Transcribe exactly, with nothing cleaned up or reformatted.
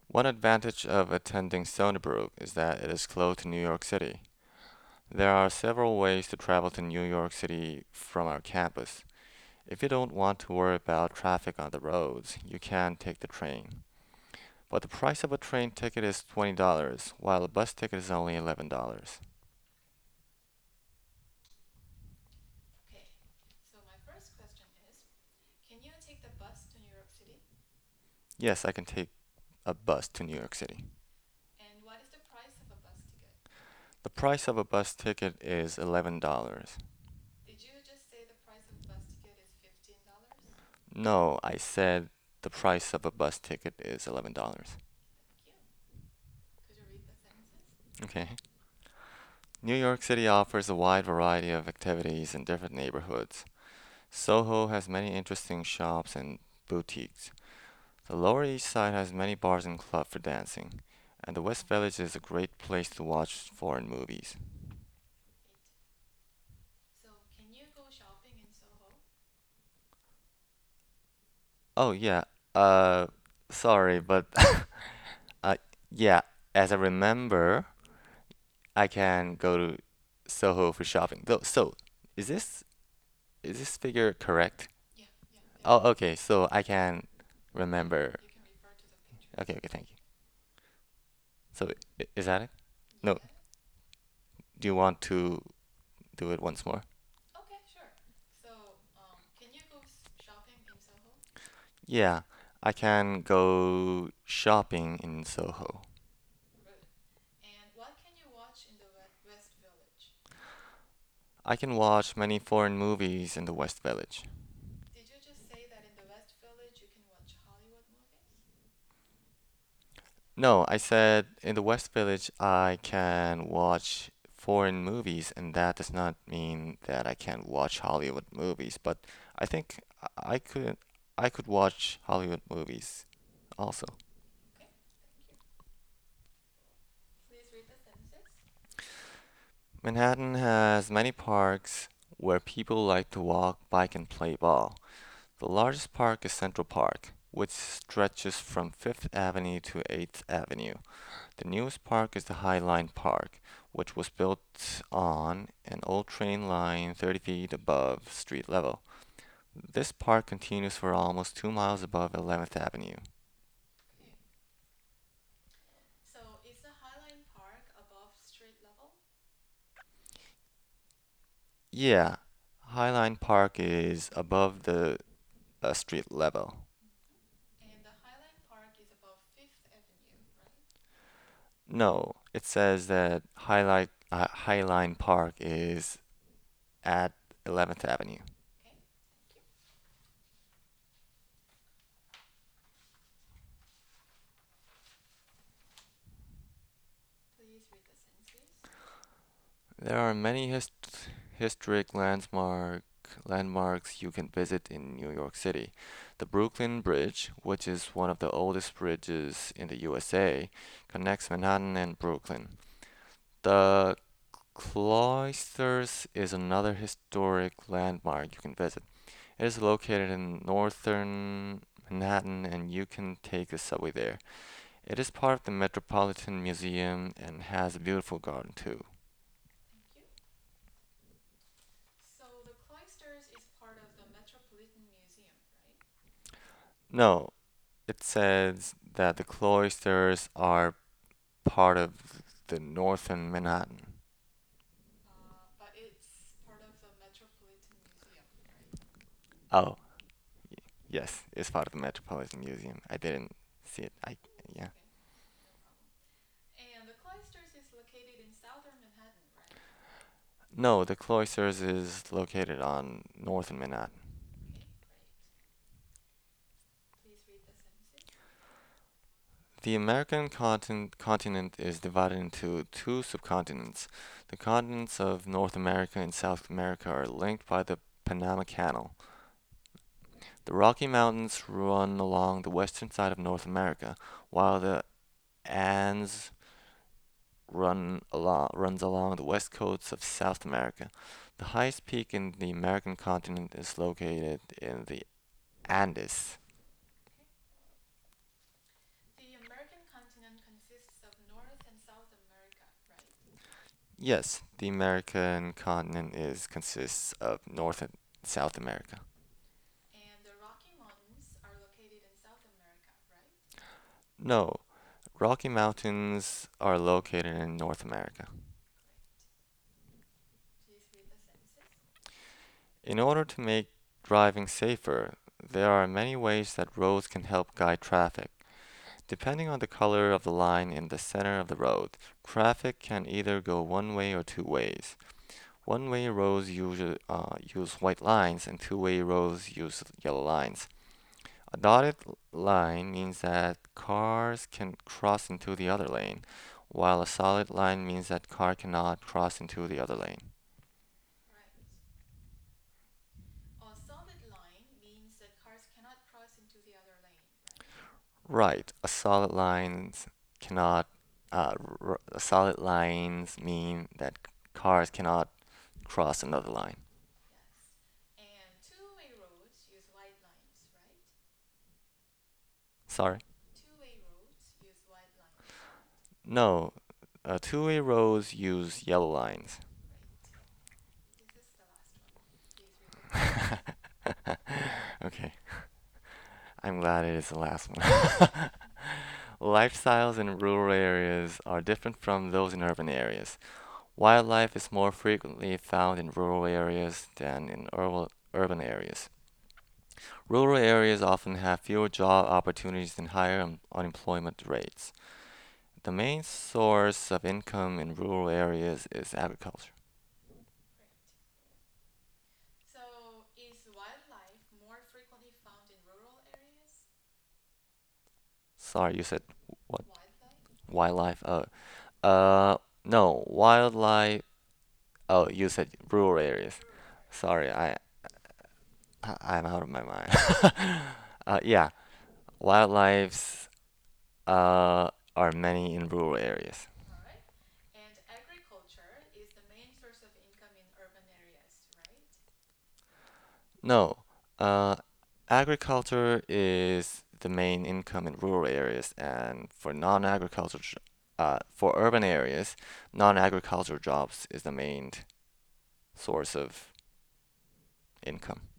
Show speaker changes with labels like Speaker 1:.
Speaker 1: One advantage of attending Stony Brook is that it is close to New York City. There are several ways to travel to New York City from our campus. If you don't want to worry about traffic on the roads, you can take the train. But the price of a train ticket is twenty dollars while a bus ticket is only eleven dollars.
Speaker 2: Okay, so my first question is, can you take the bus to New York City?
Speaker 1: Yes, I can take a bus to New York City.
Speaker 2: And what is the price of a bus ticket?
Speaker 1: The price of a bus ticket is eleven dollars.
Speaker 2: Did you just say the price of a bus ticket is fifteen dollars?
Speaker 1: No, I said the price of a bus ticket is eleven dollars.
Speaker 2: Thank you. Could you read the sentences?
Speaker 1: Okay. New York City offers a wide variety of activities in different neighborhoods. Soho has many interesting shops and boutiques. The Lower East Side has many bars and clubs for dancing, and the West Village is a great place to watch foreign movies.
Speaker 2: Great. So, can you go shopping in Soho?
Speaker 1: Oh yeah, uh, sorry, but uh, yeah, as I remember, I can go to Soho for shopping. Though, so is this is this figure correct?
Speaker 2: Yeah, yeah, it is.
Speaker 1: Oh, okay, so I can
Speaker 2: Yeah,
Speaker 1: remember.
Speaker 2: you can refer to the
Speaker 1: Okay,
Speaker 2: pictures.
Speaker 1: okay, thank you. So i- is that it? No,
Speaker 2: Yeah.
Speaker 1: do you want to do it once more?
Speaker 2: Okay, sure. So, um, can you go s- shopping in Soho?
Speaker 1: Yeah, I can go shopping in Soho.
Speaker 2: Good. And what can you watch in the we- West Village?
Speaker 1: I can watch many foreign movies in the West Village.
Speaker 2: Did you just say that in the West Village you can watch Hollywood movies?
Speaker 1: No, I said in the West Village I can watch foreign movies, and that does not mean that I can't watch Hollywood movies, but I think I I could I could watch Hollywood movies also.
Speaker 2: Okay, thank you. Please read the sentences.
Speaker 1: Manhattan has many parks where people like to walk, bike, and play ball. The largest park is Central Park, which stretches from Fifth Avenue to eighth Avenue. The newest park is the High Line Park, which was built on an old train line thirty feet above street level. This park continues for almost two miles above eleventh Avenue.
Speaker 2: Okay. So, is the Highline Park above street level?
Speaker 1: Yeah, High Line Park is above the uh, street level.
Speaker 2: Mm-hmm. And the Highline Park is above Fifth Avenue, right?
Speaker 1: No, it says that High Line, uh, High Line Park is at eleventh Avenue.
Speaker 2: Okay, thank you. Please read the sentences.
Speaker 1: There are many hist historic landmark landmarks you can visit in New York City. The Brooklyn Bridge, which is one of the oldest bridges in the U S A, connects Manhattan and Brooklyn. The Cloisters is another historic landmark you can visit. It is located in northern Manhattan and you can take the subway there. It is part of the Metropolitan Museum and has a beautiful garden too.
Speaker 2: Thank you. So, the Cloisters is part of the Metropolitan Museum, right?
Speaker 1: No, it says that the cloisters are part of the northern Manhattan.
Speaker 2: Uh, but it's part of the Metropolitan Museum, right?
Speaker 1: Oh, yes, it's part of the Metropolitan Museum. I didn't see it. I
Speaker 2: It's
Speaker 1: yeah.
Speaker 2: okay. No problem. And the Cloisters is located in southern Manhattan, right?
Speaker 1: No, the cloisters is located on northern Manhattan.
Speaker 2: Okay, great. Please read the sentences.
Speaker 1: The American continent, continent is divided into two subcontinents. The continents of North America and South America are linked by the Panama Canal. The Rocky Mountains run along the western side of North America, while the Andes run along, runs along the west coast of South America. The highest peak in the American continent is located in the Andes.
Speaker 2: Okay. The American
Speaker 1: Yes, the American continent is consists of North and South America.
Speaker 2: And the Rocky Mountains are located in South America, right?
Speaker 1: No, Rocky Mountains are located in North America.
Speaker 2: Great. Please read the sentences.
Speaker 1: In order to make driving safer, there are many ways that roads can help guide traffic. Depending on the color of the line in the center of the road, traffic can either go one way or two ways. One-way roads usually uh, use white lines, and two-way roads use yellow lines. A dotted line means that cars can cross into the other lane, while a solid line means that car cannot cross into the other lane.
Speaker 2: Right. A solid line means that cars cannot cross into the other lane, right?
Speaker 1: Right, a solid lines cannot. Uh, r- solid lines mean that cars cannot cross another line.
Speaker 2: Yes. And two-way roads use white lines, right?
Speaker 1: Sorry.
Speaker 2: Two-way roads use white lines, right?
Speaker 1: No, uh, two-way roads use yellow lines.
Speaker 2: Great. This is the last one. Please read the questions.
Speaker 1: Okay, I'm glad it is the last one. Lifestyles in rural areas are different from those in urban areas. Wildlife is more frequently found in rural areas than in urban urban areas. Rural areas often have fewer job opportunities and higher un- unemployment rates. The main source of income in rural areas is agriculture.
Speaker 2: Great. So, is wildlife more frequently found in rural areas?
Speaker 1: Sorry, you said what?
Speaker 2: Wildlife?
Speaker 1: Wildlife? Uh, uh, no, wildlife. Oh, you said rural areas.
Speaker 2: Rural areas.
Speaker 1: Sorry, I, I I'm out of my mind. uh, yeah, wildlives uh are many in rural areas.
Speaker 2: All right. And agriculture is the main source of income in urban areas, right?
Speaker 1: No, uh, agriculture is the main income in rural areas, and for non-agricultural, j- uh, for urban areas, non-agricultural jobs is the main source of income.